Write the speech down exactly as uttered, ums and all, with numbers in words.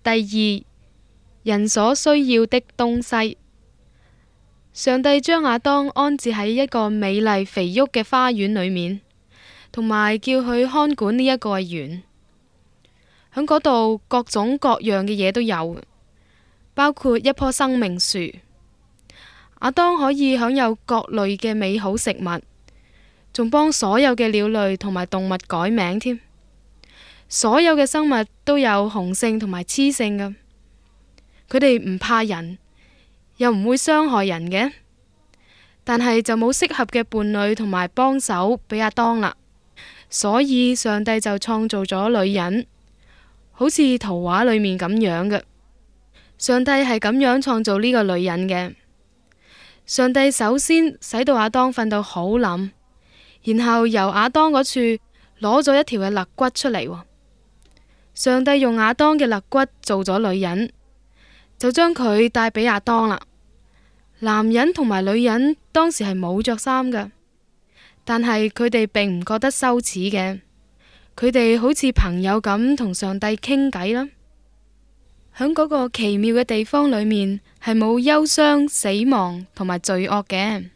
第二，人所需要的東西。上帝將亞當安置喺一個美麗肥沃嘅花園裏面，同埋叫佢看管呢一個園。喺嗰度各種各樣嘅嘢都有，包括一棵生命樹。亞當可以享有各類嘅美好食物，仲幫所有嘅鳥類同埋動物改名添。所有嘅生物都有雄性同埋雌性㗎，佢哋唔怕人，又唔會傷害人嘅，但係就冇適合嘅伴侶同埋幫手俾亞當啦。所以上帝就創造咗女人，好似圖畫裏面咁樣嘅。上帝係咁樣創造呢個女人嘅。上帝首先使到亞當瞓到好冧，然後由亞當嗰處攞咗一條嘅肋骨出嚟。上帝用亞當嘅肋骨做咗女人，就將佢帶俾亞當啦。男人同埋女人當時係冇着衫㗎，但係佢哋並唔覺得羞恥嘅，佢哋好似朋友咁同上帝傾偈啦。喺嗰個奇妙嘅地方裏面，係冇憂傷、死亡同埋罪惡嘅。